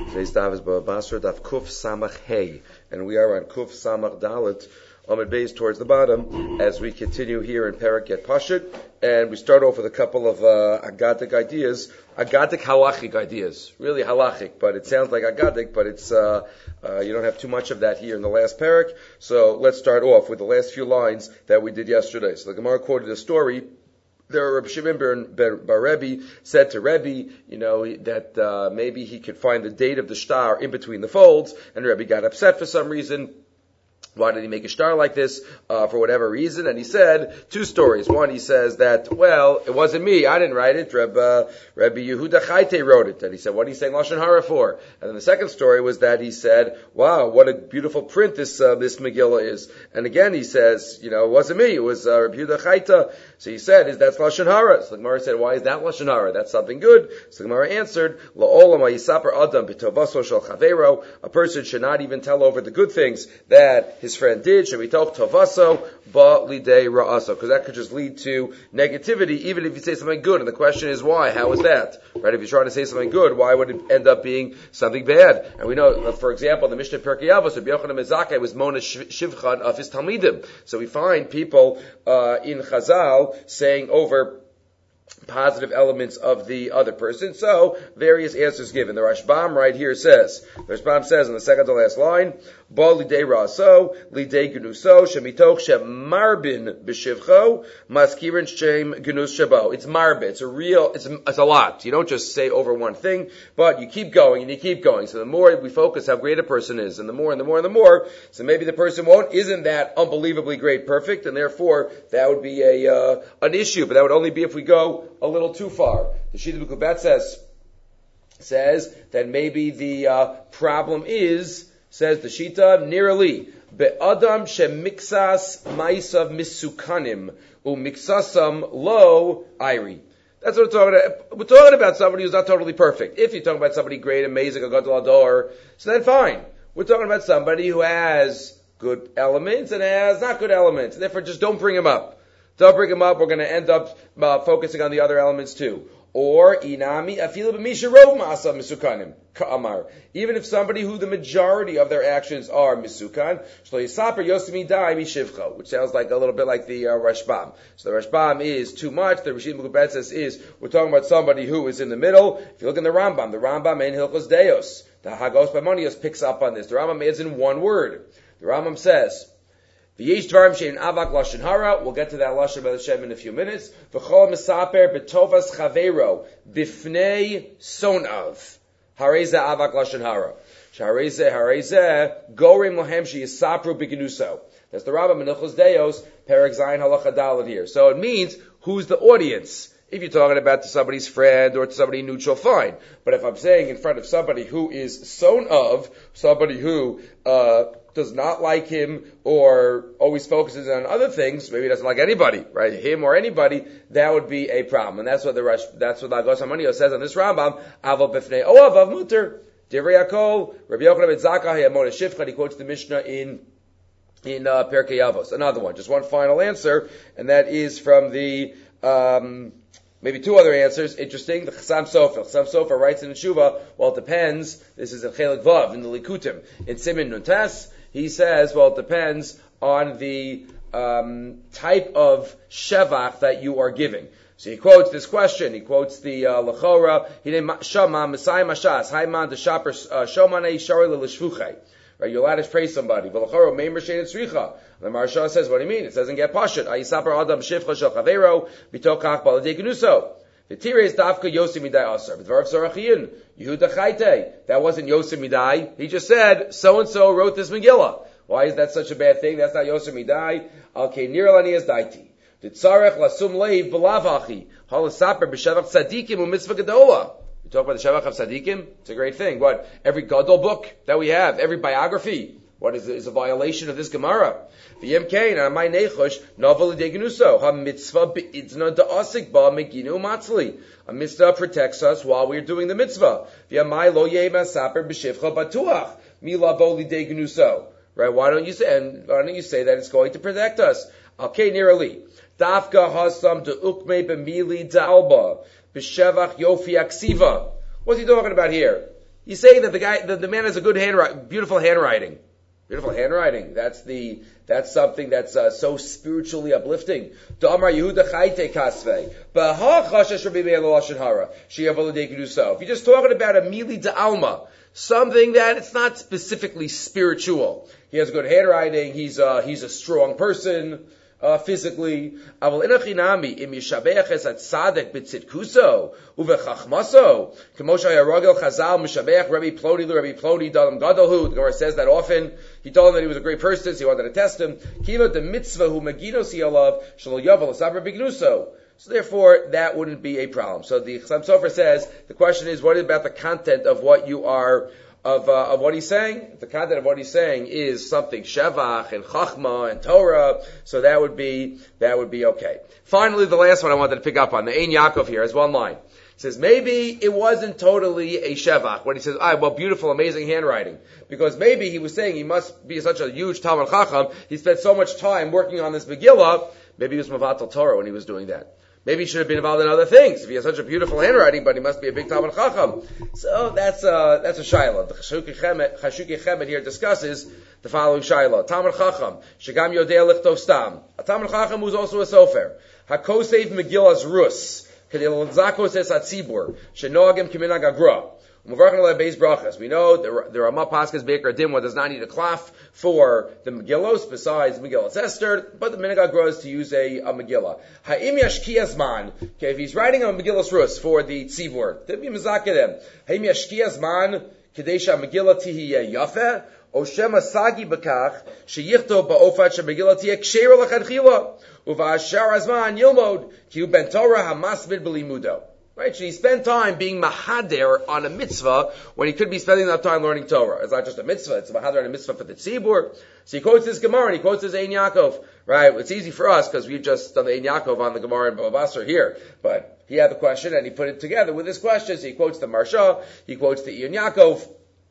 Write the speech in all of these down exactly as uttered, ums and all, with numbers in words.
Today's daf is Baba Basra daf Kuf Samach Hey, and we are on Kuf Samach Dalet, Amid Beis towards the bottom, as we continue here in Perek Yet Pashut, and we start off with a couple of uh, Agadic ideas, Agadic halachic ideas, really halachic, but it sounds like Agadic, but it's uh, uh, you don't have too much of that here in the last Perek. So let's start off with the last few lines that we did yesterday. So the Gemara quoted a story. There, Rabbi Shimon bar, bar Rebbe said to Rebbe, you know, that uh, maybe he could find the date of the shtar in between the folds, and Rebbe got upset for some reason. Why did he make a shtar like this? Uh, for whatever reason. And he said two stories. One, he says that, well, it wasn't me. I didn't write it. Rebbe, Rebbe Yehuda Chaite wrote it. And he said, what are you saying Lashon Hara for? And then the second story was that he said, wow, what a beautiful print this, uh, this Megillah is. And again, he says, you know, it wasn't me. It was, uh, Rebbe Yehuda Chaite. So he said, is that's Lashon Hara? So the Gemara said, why is that Lashon Hara? That's something good. So the Gemara answered, La'olam ha'yisaper adam b'tovaso shel chavero. A person should not even tell over the good things that his friend did, should we talk tovaso ba lidei ra'aso, because that could just lead to negativity, even if you say something good. And the question is why? How is that? Right? If you're trying to say something good, why would it end up being something bad? And we know, for example, the Mishnah Pirkei Avos, Rabbi Yochanan Mezakei was Mona Shivchan of his Talmidim. So we find people uh, in Chazal saying over positive elements of the other person. So, various answers given. The Rashbam right here says, the Rashbam says in the second to last line, Ba lidei raso, lidei genuso, shemitoch shemarbin b'shivcho, maskirin shem genus shabo. It's marbe. It's a real, it's a, it's a lot. You don't just say over one thing, but you keep going and you keep going. So the more we focus how great a person is, and the more and the more and the more, so maybe the person won't, isn't that unbelievably great, perfect, and therefore that would be a, uh, an issue, but that would only be if we go a little too far. The Shita B'Kubat says, says that maybe the uh, problem is, says the Shita, nearly, be'adam shemixas maisav misukanim umixasam lo iri. That's what we're talking about. We're talking about somebody who's not totally perfect. If you're talking about somebody great, amazing, a gadol ador, so then fine. We're talking about somebody who has good elements and has not good elements. Therefore, just don't bring him up. Don't bring him up. We're going to end up uh, focusing on the other elements too. Or inami afilu b'misha rov ma'asav misukanim ka'amar. Even if somebody who the majority of their actions are misukan, shlo yisaper yosim idai mishivcha, which sounds like a little bit like the uh, Rashbam. So the Rashbam is too much. The Rishit Mukubet says is we're talking about somebody who is in the middle. If you look in the Rambam, the Rambam in Hilchos Deos, the Hagos B'Monios picks up on this. The Rambam adds in one word. The Rambam says, V'yesh dvarim she'in avak lashon hara. We'll get to that lashon by the Shem in a few minutes. V'chol misaper betovas chavero bifnei sonav. Hareze avak lashon hara. Hareze hareze gorim lohem sheyisapru b'genuso. That's the Rambam in Hilchos Deos, Perek Zayin Halacha Daled here. So it means who's the audience. If you're talking about to somebody's friend or to somebody neutral, fine. But if I'm saying in front of somebody who is son of, somebody who uh does not like him or always focuses on other things, maybe he doesn't like anybody, right? Him or anybody, that would be a problem. And that's what the Rush, that's what the Agos HaManiyos says on this Rambam, Aval B'fnei Oavav Muter, Divrei Yakol, Rabbi Yochanan ben Zakkai, Hayamona Shivcha, he quotes the Mishnah in in uh, Pirkei Avos. Another one, just one final answer, and that is from the um maybe two other answers. Interesting. The Chassam Sofer. Chassam Sofer writes in the Shuvah, well, it depends. This is in Chelik Vav, in the Likutim. In Simin Nuntas, he says, well, it depends on the um, type of shevach that you are giving. So he quotes this question. He quotes the uh, Lechora, Hine Shama, Messiah Mashas, Haiman, the Shaper, Shomanei, Shari, Lishfuchei. Right, you're allowed to praise somebody. The Maharsha says, what do you mean? It says in Get Pashat, Ayisaper Adam Shivcha Shel Chavero, Bitokach Baladei Genuso. The Tires Dafka Yosim Midai Asar. B'dvarav Zorachiyin, Yehuda Chaite. That wasn't Yosim Midai. He just said, so-and-so wrote this Megillah. Why is that such a bad thing? That's not Yosim Midai. Al-Kei Nirlani is Daiti. The Tzarech Lasum Leiv B'lavachi. Halasaper B'Shavach Tzadikim U'Mitzvah Gedola. We talk about the Shavach of Tzadikim. It's a great thing. What? Every Gadol book that we have, every biography, what is, is a violation of this Gemara? V'yem kein, amay nechush, novel degenuso, ha-mitzvah be'idna da'asik ba meginu matzli. A mitzvah protects us while we're doing the mitzvah. V'yamay lo yema saper b'shivcha batuach, milavo lidegenuso. Right? Why don't you say, and why don't you say that it's going to protect us? Okay, nearly. Dafka hasam de ukme b'mili da'alba. B'shevach yofi aksiva. What's he talking about here? He's saying that the guy, the, the man has a good handwriting, beautiful handwriting. Beautiful handwriting. That's the, that's something that's uh, so spiritually uplifting. If you're just talking about a mili de alma, something that it's not specifically spiritual. He has good handwriting. He's uh, he's a strong person. Uh, physically, aval inachinami im yishabeach es atzadik b'tzidkuso uvechachmaso k'moshe hayarogel chazal mishabeach Rabbi Ploni lu Rabbi Ploni dalam gadolhu. The Gemara says that often. He told him that he was a great person, so he wanted to test him. Kiva the mitzvah hu maginos yalav shelo yavel asaber bignuso. So therefore, that wouldn't be a problem. So the Chassam Sofer says the question is, what about the content of what you are? Of, uh, of what he's saying? The content of what he's saying is something Shevach and Chachma and Torah, so that would be, that would be okay. Finally, the last one I wanted to pick up on, the Ein Yaakov here has one line. It says, maybe it wasn't totally a Shevach, when he says, ah, well, beautiful, amazing handwriting. Because maybe he was saying he must be such a huge Talmud Chacham, he spent so much time working on this Megillah, maybe he was Mavatal Torah when he was doing that. Maybe he should have been involved in other things. If he has such a beautiful handwriting, but he must be a big Talmud Chacham. So that's uh that's a Shiloh. The Chashuki Chemet here discusses the following Shiloh. Talmud Chacham, Shegam Yodea Lichtov Stam. A Talmud Chacham who's also a Sofer. Hakosev Megillas Rus. Kedil Zakos Es Atzibur. Shenoagim Kiminag Agra. We know the, the Ramah Paskas Beker Dimwa does not need a cloth for the Megillos besides Megillah Esther, but the Minhag grows to use a, a Megillah. Ha'im Yashkiyazman. Okay, if he's writing a Megillas Rus for the Tzivur, then be Mezakadem. Ha'im Yashkiyazman Kadesha Megillah Tihiyeh Yafeh. O Shema Sagi Bakach Sheyichto Ba'ofat Shemegillah Tihiyeh Ksheira L'chadchila. Uva'ashar Azman Yilmod Ki Ben Torah Hamasmid B'limudo. Right, so he spent time being mahader on a mitzvah when he could be spending that time learning Torah. It's not just a mitzvah; it's a mahader on a mitzvah for the tzibur. So he quotes this Gemara and he quotes his Ein Yaakov. Right, it's easy for us because we've just done the Ein Yaakov on the Gemara and Bava Basra here, but he had the question and he put it together with his question. So he quotes the Marsha, he quotes the Ein Yaakov,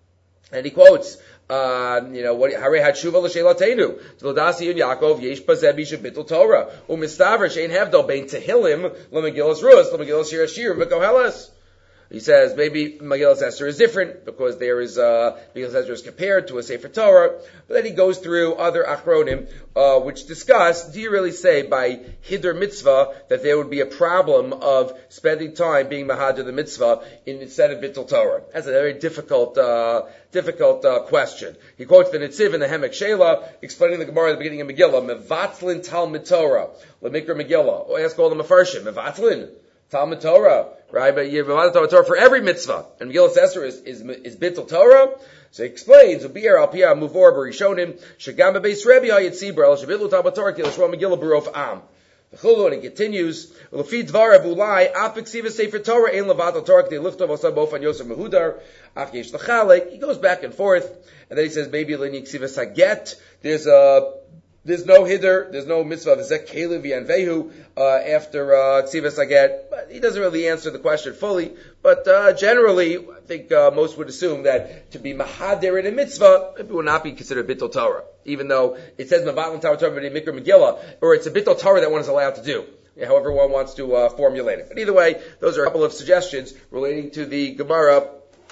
and he quotes. Uh, you know, what, Hare Hatshuva l'shelatenu. Tzlodasi and Yaakov, yesh bazeh bisha bittul Torah. Umistaver shein hevdol bein tehillim l'megillas rus, l'megillas shir ashir, v'kohelas. He says maybe Megillas Esther is different because there is uh, Megillas Esther is compared to a Sefer Torah, but then he goes through other achronim uh, which discuss: do you really say by Hidur Mitzvah that there would be a problem of spending time being Mahadir the Mitzvah in, instead of Bittul Torah? That's a very difficult, uh, difficult uh, question. He quotes the Netziv in the Hemek Shela, explaining the Gemara at the beginning of Megillah: Mevatlin Talmud Torah, Lemikra Megillah. Or ask all the Mefarshim: Mevatlin Talmud Torah. Right, but you're allowed to Torah for every mitzvah, and Megillah Esther is is is Bittul Torah. So he explains, "Ubir al pia muvor b'rishonim shegam bebeis Rebbe hayitzibur el shebitlu Talmud Torah ki l'shma Megillah b'rof am." V'chulu, and he continues, "L'fi dvarav ulai afik siva sefer Torah ein levatal Torah k'dei lichtov asab bofan Yosef Mehudar af yesh l'chalek." He goes back and forth, and then he says, "Maybe l'ni ksiva saget." There's a There's no hider, there's no mitzvah of Zek Kelev Yanvehu uh, after uh, Ksiva Saget. But he doesn't really answer the question fully. But uh, generally, I think uh, most would assume that to be mahader in a mitzvah, it will not be considered Bittul Torah. Even though it says Mevatlin Torah Torah Mikra Megillah, or it's a Bittul Torah that one is allowed to do. However one wants to uh, formulate it. But either way, those are a couple of suggestions relating to the Gemara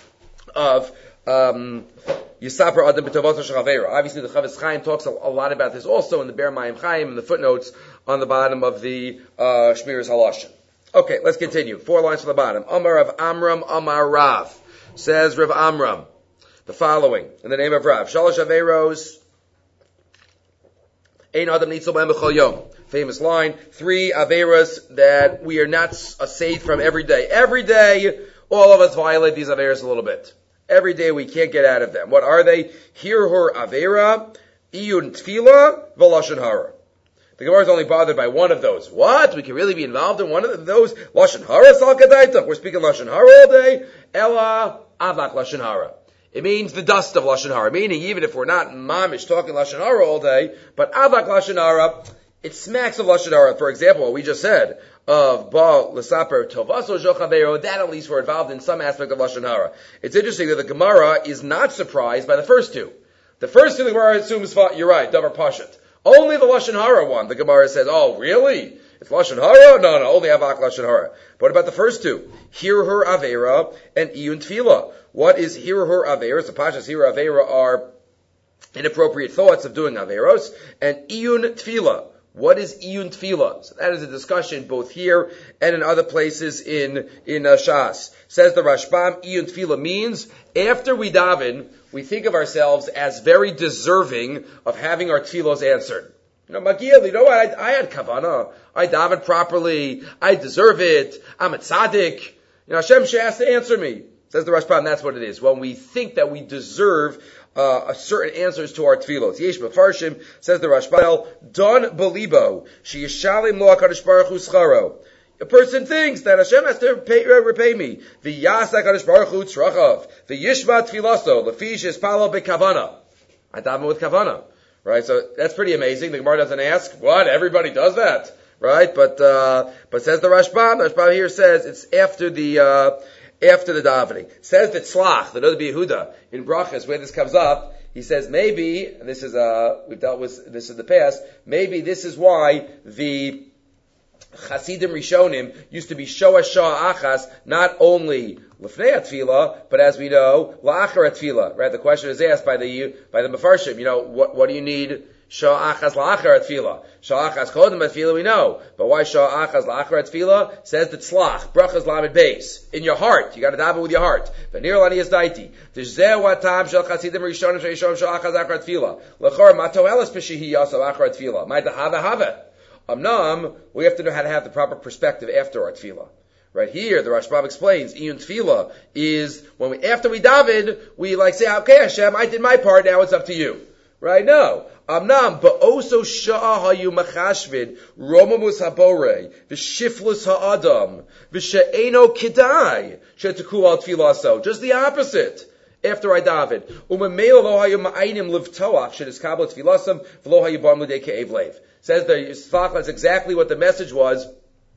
of... Um, Yisaper Adam B'Tovato Shechavera. Obviously, the Chavetz Chaim talks a, a lot about this also in the Ber Mayim Chaim and the footnotes on the bottom of the uh, Shmiras Halashon. Okay, let's continue. Four lines from the bottom. Amar Rav Amram Amar Rav. Says Rav Amram the following in the name of Rav. Shalosh Averos Ein Adam Nitzel B'Hem B'Chol Yom. Famous line. Three Averos that we are not saved from every day. Every day, all of us violate these Averos a little bit. Every day we can't get out of them. What are they? Hirhur Avera, Iyun Tfila, V'Lashon Hara. The Gemara is only bothered by one of those. What? We can really be involved in one of those? Lashon Hara Sal Kadaita. We're speaking Lashon Hara all day. Ella Avak Lashon Hara. It means the dust of Lashon Hara. Meaning, even if we're not mamish talking Lashon Hara all day, but Avak Lashon Hara, it smacks of Lashon Hara. For example, what we just said, of Ba L'Saper Tovaso Jochavero, that at least we're involved in some aspect of Lashon Hara. It's interesting that the Gemara is not surprised by the first two. The first two the Gemara assumes, you're right, Davar Pashat. Only the Lashon Hara one, the Gemara says, oh, really? It's Lashon Hara? No, no, only Avak Lashon Hara. But what about the first two? Hirur Avera and Iyun Tefillah. What is Hirur Avera? The Pashas Hirur Avera are inappropriate thoughts of doing Averos. And Iyun Tefillah. What is Iyun Tefillah? So that is a discussion both here and in other places in, in uh, Shas. Says the Rashbam, Iyun Tefillah means after we daven, we think of ourselves as very deserving of having our tefillos answered. You know, Magil, you know what? I, I had kavanah. I davened properly. I deserve it. I'm a tzaddik. You know, Hashem has to answer me. Says the Rashbam, that's what it is. When we think that we deserve uh, a certain answers to our tefillos. Yesh Mefarshim, says the Rashbam, Don Belibo, She Yishalim Lo HaKadosh Baruch Hu Scharo. A person thinks that Hashem has to repay, uh, repay me. V'yas HaKadosh Baruch Hu tzrachav. V'yishma tfilaso. Lefish ispalo bekavana. I daven with kavana. Right? So that's pretty amazing. The Gemara doesn't ask, what? Everybody does that. Right? But, uh, but says the Rashbam, the Rashbam here says it's after the, uh, after the davening. Says that Tzlach, the Noda Yehuda, in Brachas, where this comes up, he says maybe, and this is, uh, we've dealt with this in the past, maybe this is why the Chasidim Rishonim used to be Shoah Shoah Achas, not only L'fnei Tefillah, but as we know, La'achar Tefillah. Right? The question is asked by the by the Mefarshim. You know, what what do you need Shoah Achas La'achar Tefillah? Shoah Achas Chodem Tefillah we know, but why Shoah Achas La'achar Tefillah? Says the Tzlach Brachas Lamed Beis in your heart. You got to daven with your heart. V'nir Lani Yizdaiti. T'zeh Watam Shel Chasidim Rishonim Sheishom Shoah Achas La'achar Tefillah. L'chor Matoelas Peshihi Yasav Achar Tefillah. Ma'ita Hava Hava. Amnam, we have to know how to have the proper perspective after our tefillah. Right here, the Rashbam explains, Iyun Tefillah is when we, after we daven, we like say, okay Hashem, I did my part, now it's up to you. Right? No. Amnam, ba'oso sha'a hayu machashvid, romamus habore, v'shiflus ha'adam, v'she'eno kidai, she'teku al tfilaso. Just the opposite. After I daven. Umemeo lo hayu ma'aynim livtoach, she'niskabla tfilasam, v'lo hayu bar mudei ke'ev lev. Says the Yisfach, that's exactly what the message was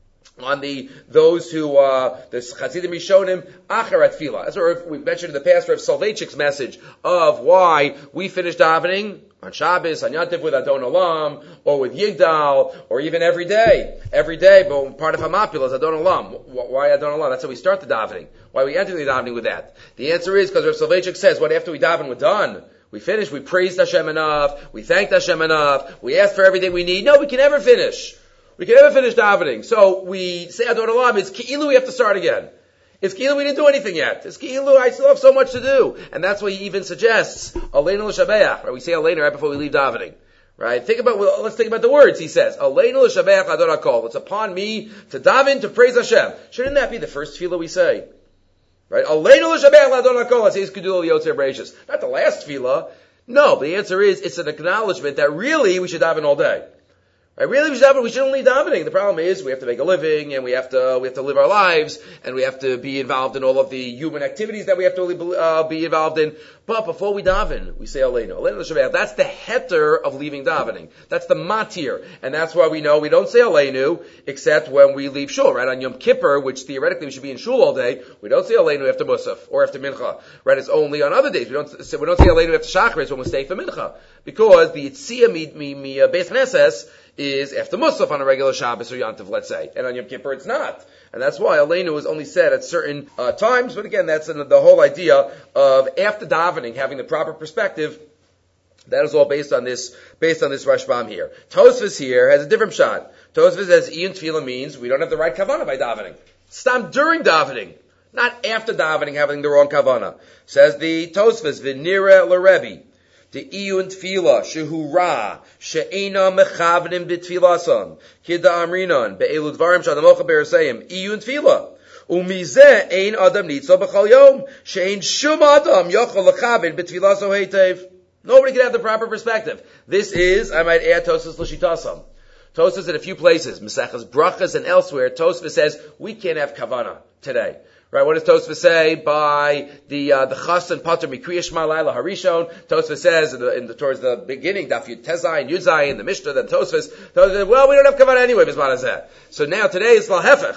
on the those who uh the Chasidim Rishonim Acharat Tefillah. That's what we mentioned in the past. Rav Soloveitchik's message of why we finish davening on Shabbos, on Yantiv with Adon Olam, or with Yigdal, or even every day, every day. But part of Hamapila is Adon Olam. Why Adon Olam? That's how we start the davening. Why we enter the davening with that? The answer is because Rav Soloveitchik says, what after we daven, we're done. We finished, we praised Hashem enough, we thanked Hashem enough, we asked for everything we need. No, we can never finish. We can never finish davening. So we say Adon Olam, it's Ki'ilu, we have to start again. It's Ki'ilu, we didn't do anything yet. It's Ki'ilu, I still have so much to do. And that's why he even suggests, Aleinu l'shabeach, right? We say Aleinu right before we leave davening. Right? Think about, well, let's think about the words, he says. Aleinu l'shabeach Adon HaKol. It's upon me to daven, to praise Hashem. Shouldn't that be the first tefillah we say? Right? Aleinu l'shabeach Adon HaKol, says Kedul Yotzer Bereishis. Not the last tefillah. No, but the answer is, it's an acknowledgement that really we should daven all day. Right? Really we should daven, we shouldn't leave davening. The problem is, we have to make a living, and we have to, we have to live our lives, and we have to be involved in all of the human activities that we have to uh, be involved in. But before we daven, we say Aleinu. Aleinu l'shabeach. That's the heter of leaving davening. That's the matir. And that's why we know we don't say Aleinu, except when we leave shul, right? On Yom Kippur, which theoretically we should be in shul all day, we don't say Aleinu after Musaf, or after Mincha. Right? It's only on other days. We don't say, we don't say Aleinu after Shacharis when we're staying for Mincha. Because the Yitzia mi, mi, mi, uh, Beis Knesses is after Musaf on a regular Shabbos or Yantiv, let's say. And on Yom Kippur it's not. And that's why Aleinu is only said at certain uh, times. But again, that's an, the whole idea of after davening, having the proper perspective. That is all based on this, based on this Rashbam here. Tosfos here has a different shot. Tosfos says Iyun Tefillah means we don't have the right kavanah by davening. Stop during davening. Not after davening having the wrong kavanah. Says the Tosfos, V'nira l'Rebbe. The Iyun Tefillah, Shehu Ra, She'ena Mechavnim B'Tfilasan, Kida Amrinan, Be'elu Dvarim Shadamocha Beresayim, Iyun Tefillah. Umizeh Ein Adam Nitzo B'chal Yom, She'ein Shum Adam Yochol L'chavin B'Tfilaso Heitev. Nobody can have the proper perspective. This is, I might add, Tosfos L'Shitasam. Tosfos in a few places, Mesachas Brachas and elsewhere, Tosfos says, we can't have Kavanah today. Right, what does Tosfos say by the uh, the Chas and Pater Mikriya Shema Laila Harishon? Tosfos says in the, in the towards the beginning, Daf Yud Tezai and Yudzai in the Mishnah, then Tosfos, Tosfos says, well, we don't have Kavanah anyway, Bisman Hazeh. So now today it's Lahefech.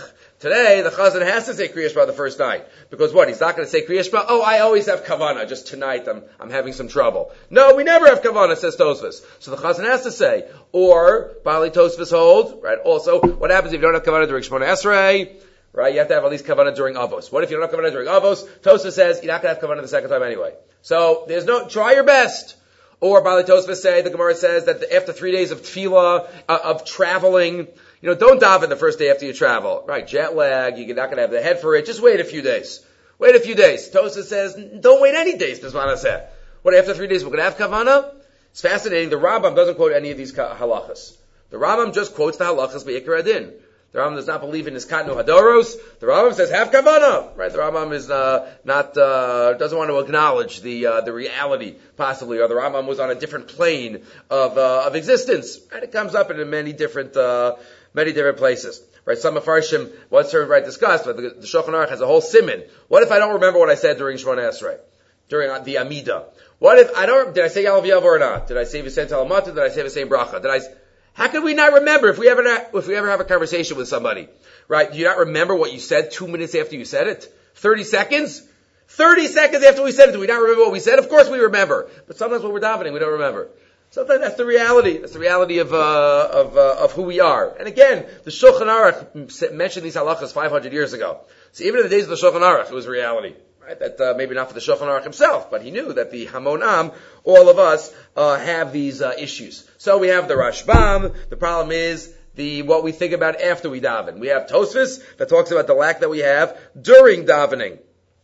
Today, the Chazan has to say Kriya Shema the first night. Because what? He's not going to say Kriya Shema, oh, I always have Kavanah, just tonight I'm, I'm having some trouble. No, we never have Kavanah, says Tosfos. So the Chazan has to say. Or, Bali Tosfos holds, right? Also, what happens if you don't have Kavanah during Shemona Esrei? Right? You have to have at least Kavanah during Avos. What if you don't have Kavanah during Avos? Tosfos says you're not going to have Kavanah the second time anyway. So, there's no, try your best. Or, Bali Tosfos say, the Gemara says that after three days of tefillah, uh, of traveling, you know, don't daven the first day after you travel. Right, jet lag, you're not going to have the head for it. Just wait a few days. Wait a few days. Tosa says, don't wait any days, Bismana said. What, after three days we're going to have Kavanah? It's fascinating. The Rambam doesn't quote any of these halachas. The Rambam just quotes the halachas be'ikar adin. The Rambam does not believe in his Katnu Hadoros. The Rambam says, have Kavanah. Right, the Rambam is uh, not, uh, doesn't want to acknowledge the uh, the reality, possibly, or the Rambam was on a different plane of uh, of existence. And it comes up in many different uh many different places. Right, some Mefarshim once heard, right, discussed, but the, the Shulchan Aruch has a whole siman. What if I don't remember what I said during Shemona Esrei? During uh, the Amida? What if I don't, did I say Yalav Yav or not? Did I say V'sent Alamata? Did I say V'sent Bracha? Did I, how could we not remember if we ever, if we ever have a conversation with somebody? Right, do you not remember what you said two minutes after you said it? Thirty seconds? Thirty seconds after we said it, do we not remember what we said? Of course we remember. But sometimes when we're davening, we don't remember. Sometimes that's the reality. That's the reality of uh, of uh, of who we are. And again, the Shulchan Aruch mentioned these halachas five hundred years ago. So even in the days of the Shulchan Aruch, it was reality. Right? That uh, maybe not for the Shulchan Aruch himself, but he knew that the Hamonam, all of us, uh, have these uh, issues. So we have the Rashbam. The problem is the what we think about after we daven. We have Tosfos that talks about the lack that we have during davening.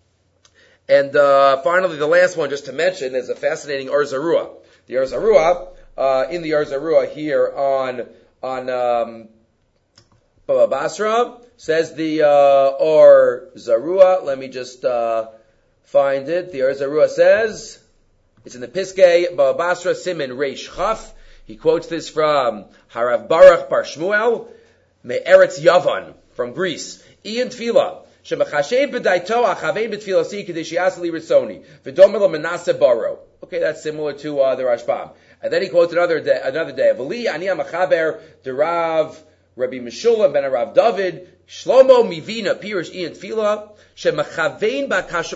And uh, finally, the last one, just to mention, is a fascinating Or Zarua. The Or Zarua, uh, in the Or Zarua here on, on, um, Baba Basra, says the, uh, Or Zarua, let me just, uh, find it. The Or Zarua says, it's in the Piskei, Baba Basra, Siman Reish Chaf. He quotes this from Harav Baruch Bar Shmuel, Me'eretz Yavan, from Greece. Ian Tefillah. Okay, that's similar to uh, the Rashbam. And then he quotes another day, another day. V'li ani ha'machaber derav Rabbi Meshulam ben Rav David Shlomo mivina pirish ian tefila shemachavein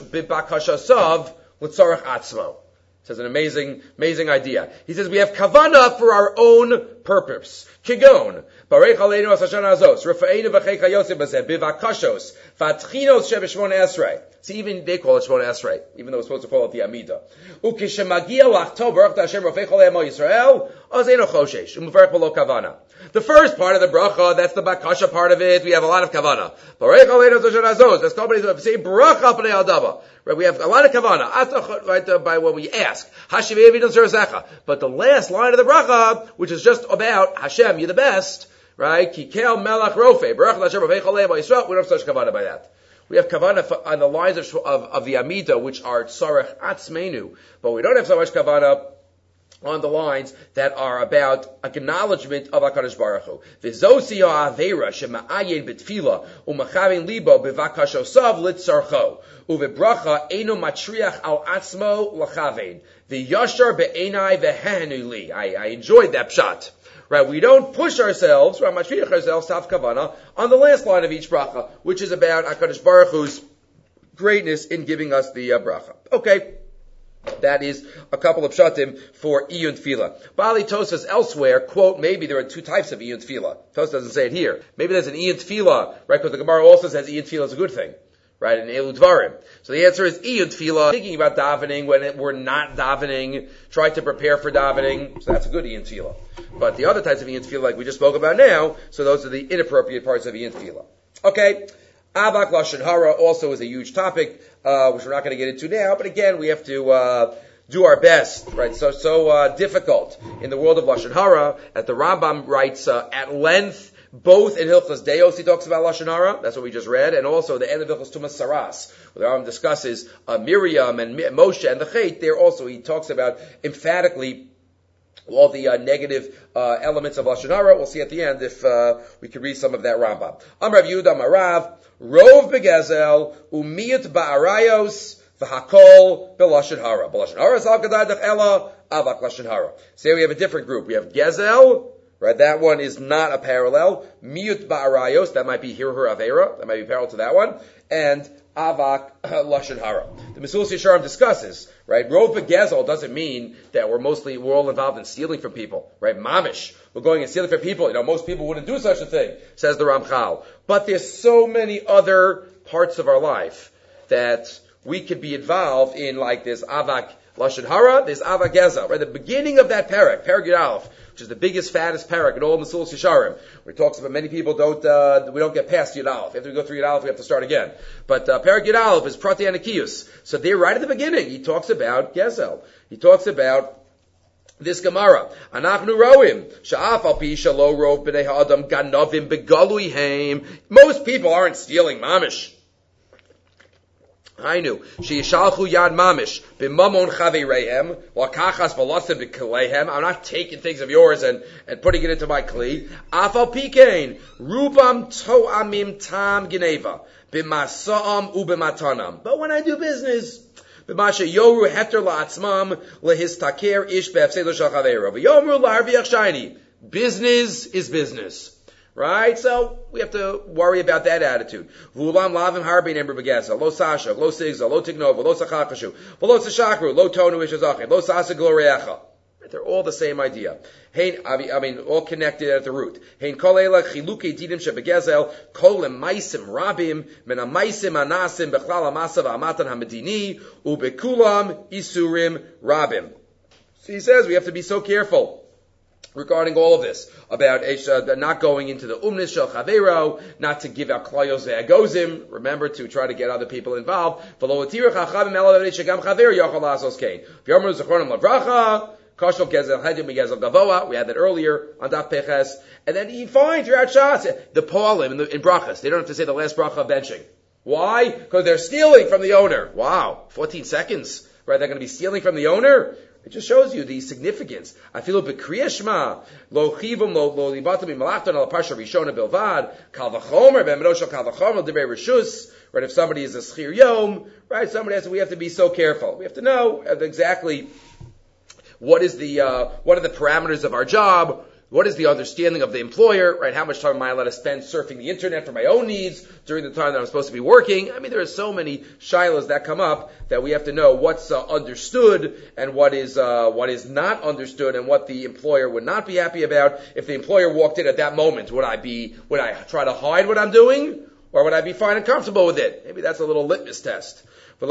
b'bakashasav l'tzarach atzmo. Says an amazing, amazing idea. He says we have kavanah for our own purpose. Kigon, barech aleinu asashana azos, rafa'enu v'cheika yosef bazeh, bivakashos, fatchinos shebeshmon esrei. See, even they call it Shmona Esrei, even though we're supposed to call it the Amida. Ukishemagia lachto baruch Hashem rafei cholei amo Yisrael, azeno choshesh, umuvarech b'lo kavana. The first part of the bracha, that's the bakasha part of it, we have a lot of kavana. Barech aleinu asashana azos, that's companies that say bracha p'nei adava. Right, we have a lot of kavana, right, uh, by when we ask. Hashem evidon zerzecha. But the last line of the bracha, which is just about Hashem, you're the best, right? Kikel melach rofe, baruch Hashem rafei cholei amo Yisrael, we don't have such kavana by that. We have kavanah on the lines of, of, of the Amida, which are tzarech atzmeinu, but we don't have so much kavanah on the lines that are about acknowledgement of HaKadosh Baruch Hu. V'zosi ha'avera shema'ayin b'tfila u'machavin libo b'vakashosav litzarcho u'v'bracha eino matriach al atzmo l'chavein v'yashar be'enai v'hehenu li. I, I enjoyed that pshat. Right, we don't push ourselves, right, matriach ourselves to have kavanah on the last line of each bracha, which is about HaKadosh Baruch Hu's greatness in giving us the uh, bracha. Okay. That is a couple of pshatim for Iyun Tefillah. Bali Tosas elsewhere, quote, maybe there are two types of Iyun Tefillah. Tosas doesn't say it here. Maybe there's an Iyun Tefillah, right, because the Gemara also says Iyun Tefillah is a good thing, right, in Elu Dvarim. So the answer is Iyun Tefillah, thinking about davening when it, we're not davening, try to prepare for davening, so that's a good Iyun Tefillah. But the other types of Iyun Tefillah, like we just spoke about now, so those are the inappropriate parts of Iyun Tefillah. Okay. Avak Lashon Hara also is a huge topic, uh, which we're not going to get into now, but again, we have to, uh, do our best, right? So, so, uh, difficult in the world of Lashon Hara, as the Rambam writes, uh, at length, both in Hilchos Deos, he talks about Lashon Hara, that's what we just read, and also the end of Hilchos Tumas Saras, where the Rambam discusses, uh, Miriam and Moshe and the Chet, there also he talks about emphatically all the uh, negative uh, elements of Lashon Hara. We'll see at the end if uh, we can read some of that Rambam. Amar Yehuda Marav, Rov begezel, umiyut ba'arayos, v'hakol b'lashon hara. B'lashon hara is al-gadai dech ela, avak lashon hara. So here we have a different group. We have gezel, Right, that one is not a parallel. Miut ba'arayos, that might be hir hir avera, that might be parallel to that one. And avak lashon hara. The Mesulas Yesharim discusses, right, rov begezel doesn't mean that we're mostly, we're all involved in stealing from people, right, mamish. We're going and stealing from people. You know, most people wouldn't do such a thing, says the Ramchal. But there's so many other parts of our life that we could be involved in, like this avak lashon hara, there's avak gezel, right, the beginning of that parak, parak Yud Aleph, which is the biggest, fattest parak in all Mesulas Yesharim, where it talks about many people don't, uh, we don't get past Yud Aleph. After we go through Yud Aleph, we have to start again. But uh, parak Yud Aleph is Prati Anakiyus. So there, right at the beginning, he talks about Gezel. He talks about this Gemara. Anachnu roim sha'af al pi shalo rov b'nei ha'adam ganovim begalui heim. Most people aren't stealing mamish. I knew. Sheishalchu yad mamish b'mamon chavireihem lakachas v'lasim b'kleihem. I'm not taking things of yours and, and putting it into my kli. Afal pikein rubam to'amim tam geneva b'masa'am u'b'matanam. But when I do business, b'masha yoru heter la'atzmam lehistaker ish b'efsei l'shal chaveiro v'yomru la'arviach shayni. Business is business. Right? So, we have to worry about that attitude. Vulam lavim harbin ember begeza, lo sasha, lo sigza, lo tignova, lo sachachashu, lo sashakru, lo tonu ishazachem, lo sasa gloreacha. They're all the same idea. Hein, I mean, all connected at the root. Hein kolela chiluke dinim shebegezel, kolem maisim rabim, men amaisim anasim bechlal amasav amatan hamedini, ubekulam isurim rabim. So he says we have to be so careful regarding all of this, about uh, not going into the umnis shel chavero, not to give out klayos ve'agozim, remember to try to get other people involved. We had that earlier on Daf Peches, and then he finds you're at Shas, the Paulim in, in brachas. They don't have to say the last bracha of benching. Why? Because they're stealing from the owner. Wow, fourteen seconds, right? They're going to be stealing from the owner. It just shows you the significance. I feel b'kriyah shema lo chivum lo lo libatam b'malachton al parsha rishona bilvad kal v'chomer b'meroshal kal v'chomer divrei reshus. Right? If somebody is a schir yom, right? Somebody has. We have to be so careful. We have to know exactly what is the uh, what are the parameters of our job. What is the understanding of the employer, right? How much time am I allowed to spend surfing the internet for my own needs during the time that I'm supposed to be working? I mean, there are so many shilas that come up that we have to know what's uh, understood and what is uh, what is not understood and what the employer would not be happy about. If the employer walked in at that moment, would I be would I try to hide what I'm doing, or would I be fine and comfortable with it? Maybe that's a little litmus test. He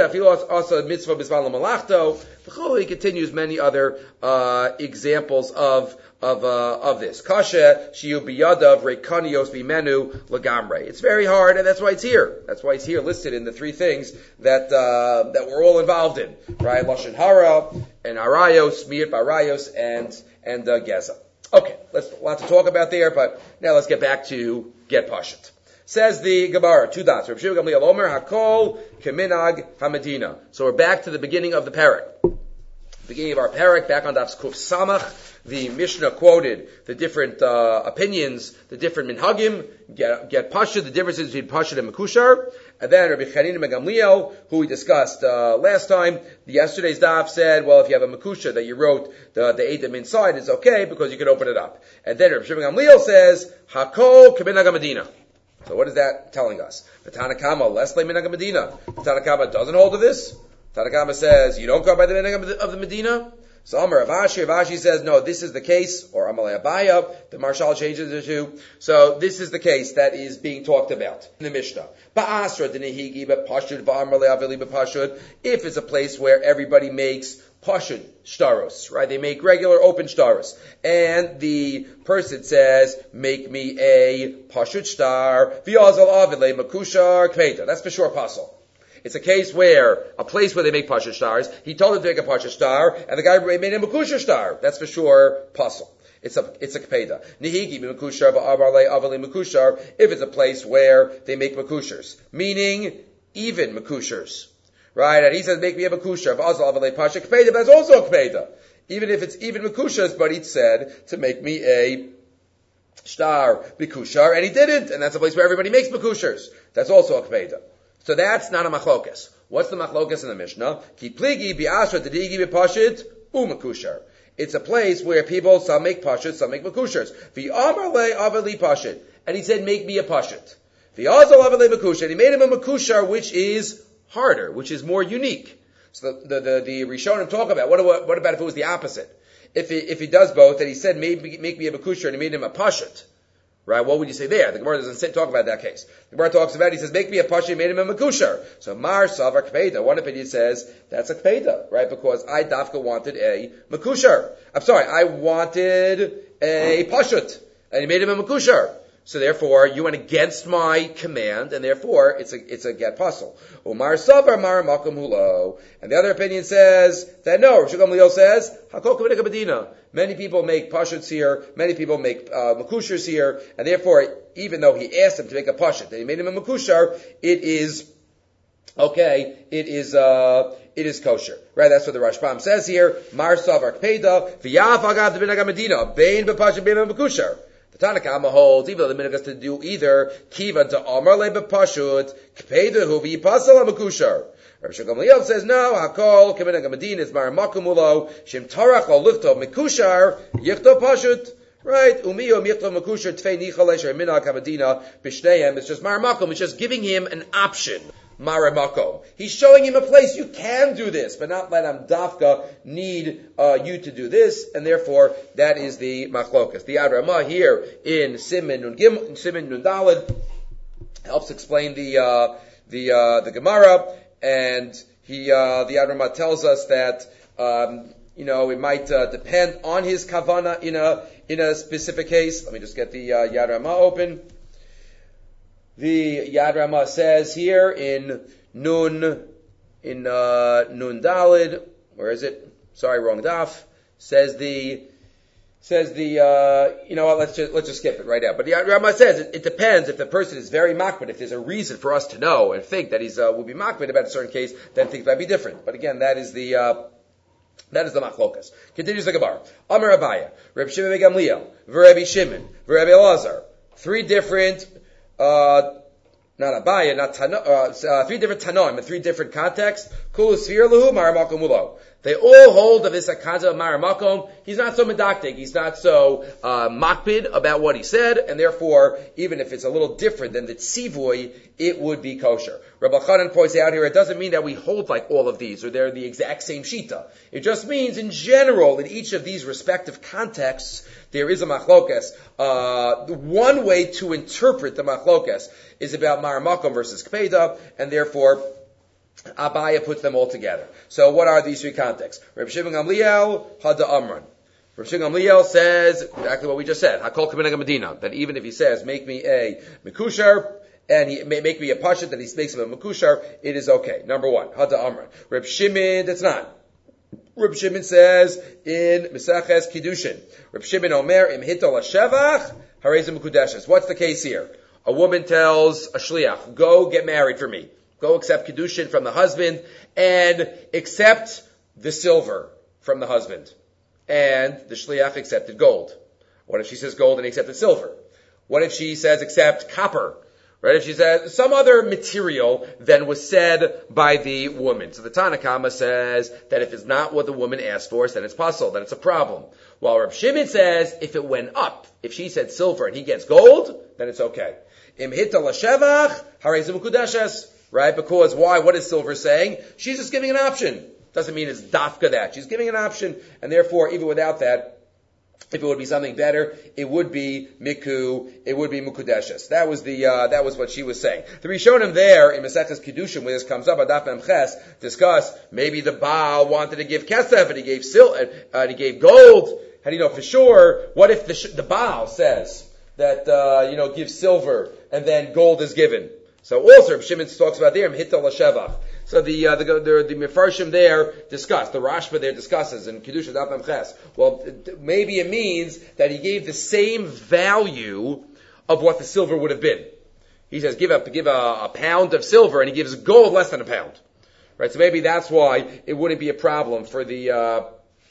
continues many other uh, examples of of uh, of this. Kasha shiyu biyadav rekanios bimenu lagamre. It's very hard, and that's why it's here. That's why it's here listed in the three things that uh, that we're all involved in, right? Lashon hara and arayos, miyut barayos, and and uh, geza. Okay, let's a lot to talk about there, but now let's get back to get pashut. Says the Gemara, two dots. Rav Shimon Gamliel Omer Hakol Keminag Hamedina. So we're back to the beginning of the parak. Beginning of our parak, back on Daf Kuf Samach. The Mishnah quoted the different uh, opinions, the different minhagim, get, get pashut, the differences between pashut and mekushar. And then Rabbi Chanina ben Gamliel, who we discussed uh, last time, yesterday's daf said, well, if you have a mekushar that you wrote the, the eidim inside, it's okay because you can open it up. And then Rabbi Shimon Gamliel says, Hakol Keminag Hamedina. So what is that telling us? The Tanna Kama, less like Minhag Medina. The Tanna Kama doesn't hold to this. The Tanna Kama says, you don't go by the Minhag of the Medina. So Amar Avashi, Avashi says, no, this is the case, or Amalei Abaya, the Marshal changes it to. So this is the case that is being talked about in the Mishnah. Ba'asra dinehigi b'pashud v'amalei aveli b'pashud. If it's a place where everybody makes pashud shtaros, right? They make regular open shtaros. And the person says, make me a pashud shtar, v'yazal avile makushar kveta. That's for sure puzzle. It's a case where, a place where they make pashut stars, he told him to make a pashut star, and the guy made him a kusher star. That's for sure puzzle. It's a, it's a kpeda. Nihigi b'mekushar ba'avarle avali mekushar, if it's a place where they make mekushers. Meaning, even mekushers. Right? And he says, make me a mekushar, ba'azal avale pasha kpeda, but it's also a kpeda. Even if it's even mekushers, but he said to make me a star b'kushar, and he didn't, and that's a place where everybody makes mekushers. That's also a kpeda. So that's not a machlokas. What's the machlokas in the Mishnah? Ki pligi bi'asra tadigi b'pashit u'makushar. It's a place where people, some make pashut, some make makushers. V'amar le avali pashut. And he said, make me a pashut. V'azal avali makushar. And he made him a makushar, which is harder, which is more unique. So the, the, the, the Rishonim talk about, what, what, what about if it was the opposite? If he, if he does both, and he said, make, make me a makushar, and he made him a pashut. Right? What would you say there? The Gemara doesn't say, talk about that case. The Gemara talks about, he says, make me a pashut, he made him a makushar. So mar savar kpeda. One opinion says, that's a kpeda, right? Because I dafka wanted a makushar. I'm sorry, I wanted a pashut, and he made him a makushar. So therefore, you went against my command, and therefore, it's a, it's a get puzzle. Umar savar mar makom hulo. And the other opinion says that no, Rosh Gamliel says, hakol k'minika medina. Many people make pashuts here, many people make, uh, makushars here, and therefore, even though he asked him to make a pashut, and he made him a makushar, it is, okay, it is, uh, it is kosher. Right? That's what the Rashbam says here. Mar savar kpeda, v'yav agav d'binaga medina, bein b'pashut, bein b'makushar. The Tanakama holds, even though the minhag has to do either kiva to amar le b'pashut, kpeidahu v'yipasal ha'makushar. Rav Gamliel says no. Hakol k'minhag ha'madin is mar makumulo shem tarach al lichtov mekushar yichtov pashut. Right? Umiyo yichtov mekushar tfei nichale sher minhag ha'madina b'shneihem. It's just mar makom. It's just giving him an option. Maramakom. He's showing him a place you can do this, but not let him dafka need uh, you to do this, and therefore that is the machlokas. The Yad Ramah here in Siman Nun Gim, Siman Nun Daled helps explain the uh, the uh, the Gemara, and he uh, the Yad Ramah tells us that um, you know it might uh, depend on his kavana in a in a specific case. Let me just get the uh, Yad Ramah open. The Yad Ramah says here in Nun, in uh, Nun Dalid, where is it? Sorry, wrong daf. Says the, says the, uh, you know what? Let's just let's just skip it right out. But the Yad Ramah says it, it depends if the person is very makbid. If there's a reason for us to know and think that he's uh, will be makbid about a certain case, then things might be different. But again, that is the. Uh, That is the machlokas. Continues the Gemara. Amar Abaya, Reb Shimon ben Gamliel, V'Rebbi Shimon, V'Rebbi Elazar. Three different. Uh, not Abaya, not Tana, uh, uh, three different Tanoim in three different contexts. Kulu Sfir Lahu, Maramakom Ulo. They all hold of this Akaza of Maramakom. He's not so medactic, he's not so uh, makpid about what he said, and therefore, even if it's a little different than the Tzivoy, it would be kosher. Rabbi Chanan points out here, it doesn't mean that we hold like all of these, or they're the exact same shita. It just means, in general, in each of these respective contexts, there is a machlokas. Uh, one way to interpret the machlokas is about Maramakom versus Kpeda, and therefore, Abaya puts them all together. So what are these three contexts? Reb Shimon Gamliel, Hada Amran. Reb Shimon Gamliel says exactly what we just said. Hakol k'minhag Medina. That even if he says, make me a mekushar, and he make me a pashut, that he makes him a mekushar, it is okay. Number one, Hada Amran. Reb Shimon, that's not. Reb Shimon says in Mesaches Kiddushin, Reb Shimon Omer, im hitol hashevach, harezim mekudeshes. What's the case here? A woman tells a shliach, go get married for me. Go accept Kiddushin from the husband and accept the silver from the husband. And the shliach accepted gold. What if she says gold and he accepted silver? What if she says accept copper? Right? If she says some other material than was said by the woman. So the Tanakama says that if it's not what the woman asked for, then it's puzzle, then it's a problem. While Reb Shimon says if it went up, if she said silver and he gets gold, then it's okay. Im hita l'shevach, harezim kudeshes. Right? Because why? What is silver saying? She's just giving an option. Doesn't mean it's dafka that. She's giving an option, and therefore, even without that, if it would be something better, it would be miku, it would be mukudeshes. That was the, uh, that was what she was saying. The Rishonim there, in Maseches Kiddushin, when this comes up, Adaf Memches, discuss, maybe the Baal wanted to give kesef, and he gave sil, uh, and he gave gold. How do you know for sure? What if the, sh- the Baal says that, uh, you know, give silver, and then gold is given? So also, Shimon talks about there, Hittal Shevach. So the, uh, the, the, the Mefarshim there discuss, the Rashba there discusses in Kedusha Daf Memches. Well, maybe it means that he gave the same value of what the silver would have been. He says, give up, give a, a pound of silver, and he gives gold less than a pound. Right? So maybe that's why it wouldn't be a problem for the, uh,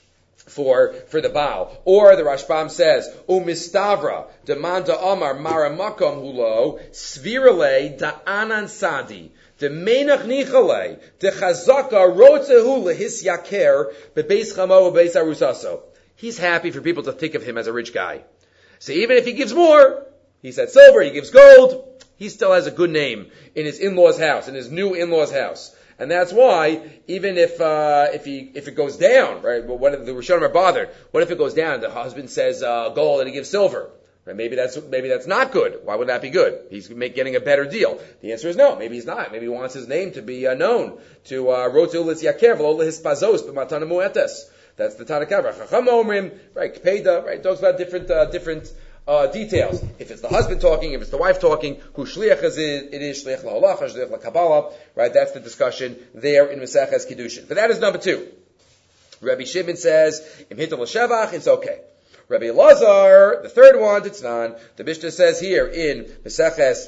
for, for the Baal. Or the Rashbam says, Umistavra, demanda Amar, Maramakom hulo, Svirale, da anan sadi, de menach nichale, de chazaka, rotzehu lehis yaker, bebeis chamo, bebeis arusaso. he's happy for people to think of him as a rich guy. So even if he gives more, he said silver, he gives gold, he still has a good name in his in-law's house, in his new in-law's house. And that's why, even if uh, if he if it goes down, right? Well, what if the Rishonim are bothered? What if it goes down? The husband says uh, gold and he gives silver. Right? Maybe that's maybe that's not good. Why would that be good? He's make, getting a better deal. The answer is no. Maybe he's not. Maybe he wants his name to be uh, known to Rotu Litz Yakev Lo Lehispazos B'Matana Muetes. That's the Tanakh. Chacham Omrim, right? Kpeda, right? Talks about different uh, different. Uh, details. If it's the husband talking, if it's the wife talking, who shliach is it, it is shliach la'olacha, shliach la'kabbalah, right? That's the discussion there in Maseches Kiddushin. But that is number two. Rabbi Shimon says, im hitel l'shevach, it's okay. Rabbi Elazar, the third one, it's non. The Mishnah says here in Maseches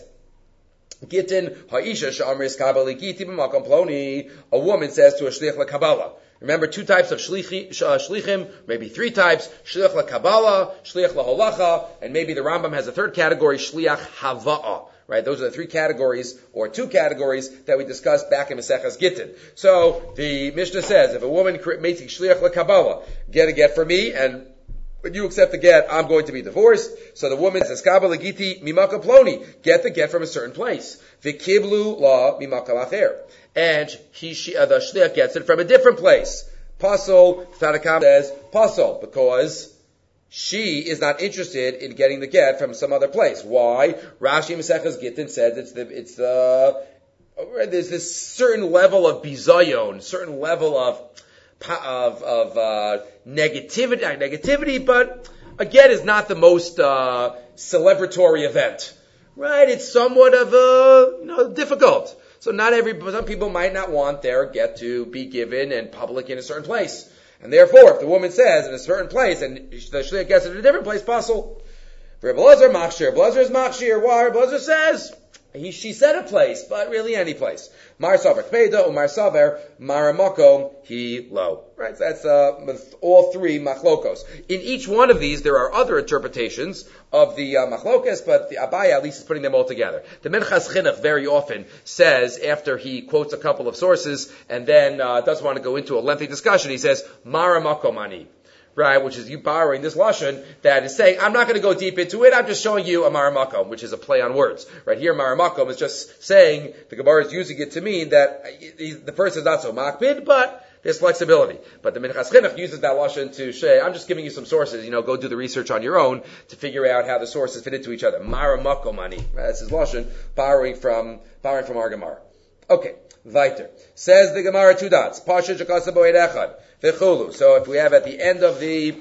Gittin, ha'isha sha'amris kabbalah giti b'makom ploni, a woman says to a shliach la'kabbalah. Remember, two types of shlichi, uh, shlichim, maybe three types, shliach la-kabbalah, shliach la-holacha, and maybe the Rambam has a third category, shliach hava'ah. Right? Those are the three categories, or two categories, that we discussed back in Maseches Gittin. So, the Mishnah says, if a woman makes shliach la-kabbalah, get a get for me, and when you accept the get, I'm going to be divorced. So the woman says, kabbalah giti mimaka ploni, get the get from a certain place. V'kiblu la mimaka lacher. And he, she, uh, the shliach gets it from a different place. Pasol, Tanakh says, pasol, because she is not interested in getting the get from some other place. Why? Rashi Maseches Gittin said it's the, it's the, there's this certain level of bizayon, certain level of, of, of, uh, negativity, not negativity, but a get is not the most, uh, celebratory event. Right? It's somewhat of a, you know, difficult. So not every, some people might not want their get to be given in public in a certain place. And therefore, if the woman says in a certain place, and the shliach gets it in a different place, possible. Rebbe Elazar machshir. Rebbe Elazar is machshir. Why? Rebbe Elazar says, he, she said a place, but really any place. Mar saver kpeda, umar saver, maramoko, he lo. Right? So that's, uh, with all three machlokos. In each one of these, there are other interpretations of the, uh, machlokos, but the Abaya at least is putting them all together. The Minchas Chinuch very often says, after he quotes a couple of sources, and then, uh, doesn't want to go into a lengthy discussion, he says, maramoko mani. Right, which is you borrowing this lashon that is saying, I'm not going to go deep into it, I'm just showing you a maramakom, which is a play on words. Right here, maramakom is just saying, the Gemara is using it to mean that the person is not so makbid, but there's flexibility. But the Minchas Chinuch uses that lashon to say, I'm just giving you some sources, you know, go do the research on your own to figure out how the sources fit into each other. Maramakom ani. Right, that's his lashon, borrowing from, borrowing from our Gemara. Okay, weiter. Says the Gemara, two dots. Pasha Jakasa Boed Echad. So if we have at the end of the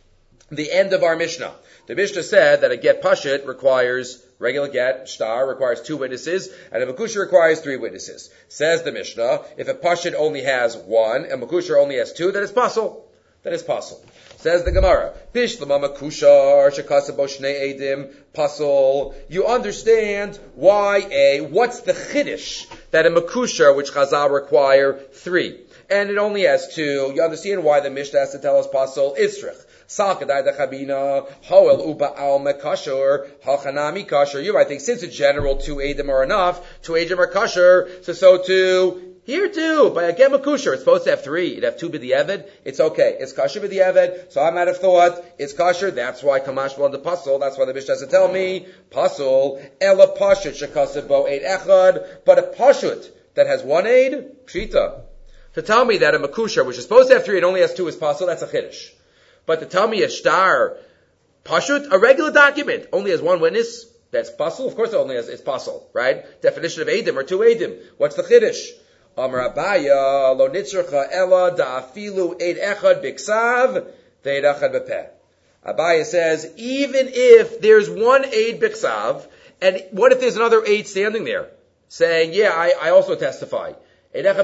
the end of our Mishnah, the Mishnah said that a get pashut requires regular get, shtar requires two witnesses, and a makusha requires three witnesses. Says the Mishnah, if a pashut only has one and makusha only has two, then it's possible. That is possible. Says the Gemara, Bishlama makusha shekasabo shnei edim pasol. You understand why a what's the chiddush that a makusha which Chazal require three. And it only has two. You understand why the Mishnah has to tell us pasol isrich. Salkadai da chabina hoel uba al mekasher halchanami kasher. You, I think, since in general two edim are enough, two edim are kasher. So so too here too. By a get makusher, it's supposed to have three. It'd have two b'di'eved. It's okay. It's kasher b'di'eved. So I might have thought it's kasher. That's why kamash on the pasol. That's why the Mishnah has to tell me pasol ela pashut shekaseh bo eid echad. But a pashut that has one eid pshita. To tell me that a makusha, which is supposed to have three and only has two, is pasol, that's a chiddush. But to tell me a shtar pashut, a regular document, only has one witness, that's pasol. Of course, it only has it's pasol, right? Definition of edim or two edim. What's the chiddush? Amar Abaya lo nitzurcha ela da'afilu eid echad biksav ve'eid echad bepeh. Abaya says even if there's one eid biksav, and what if there's another eid standing there saying, yeah, I, I also testify. Even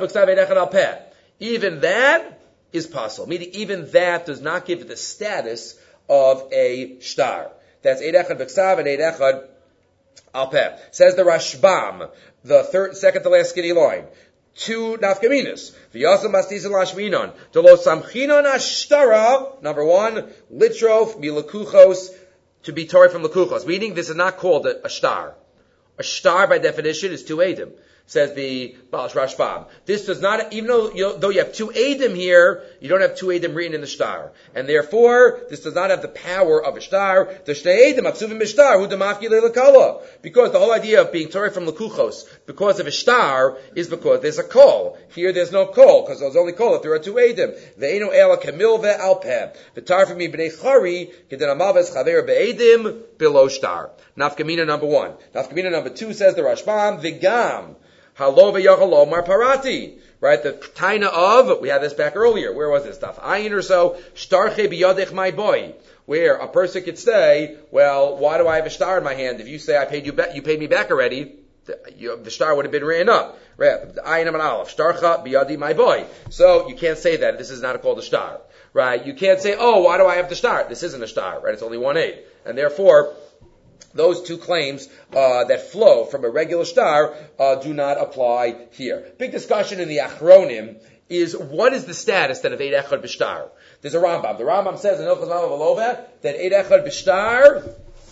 that is possible. Meaning, even that does not give it the status of a shtar. That's Eid Echad B'Ksav and Eid Echad Al Peh. Says the Rashbam, the third, second to last skinny line. Two nafkaminas. V'yasam bastizan lashminon. Delo samchinon ashtara. Number one, litrof milakuchos, to be torn from lakuchos. Meaning, this is not called a, a shtar. A shtar, by definition, is two edim. Says the Baal Rashbam. This does not, even though you, though you have two Eidim here, you don't have two Eidim written in the star. And therefore, this does not have the power of a star. The Shtei Eidim, Aksuvim B'shtar, Hu Demafki Le'Lakala. Because the whole idea of being Torah from Lekuchos, because of a star, is because there's a kol. Here there's no kol, because there's only kol if there are two Eidim. Ve'enu Ela Kamil Ve'alpeh. V'tar for me B'nei Chari, Kedin Amaves Chaver Be'edim, below star. Nafkamina number one. Nafkamina number two says the Rashbam, Vigam. Halo v'yachalo mar parati. Right, the taina of, we had this back earlier, where was this stuff? Ayin or so, shtarche biyadech my boy. Where a person could say, well, why do I have a star in my hand? If you say I paid you back, you paid me back already, the, you, the star would have been written up. Right, ayin and aleph, shtarcha biyadi my boy. So you can't say that, this is not called a star. Right, you can't say, oh, why do I have the star? This isn't a star, right, it's only one eight. And therefore, those two claims uh, that flow from a regular star uh, do not apply here. Big discussion in the Achronim is what is the status then of Eid Echad B'Shtar? There's a Rambam. The Rambam says in Hilchos Ma'amad V'Loveh that Eid Echad B'Shtar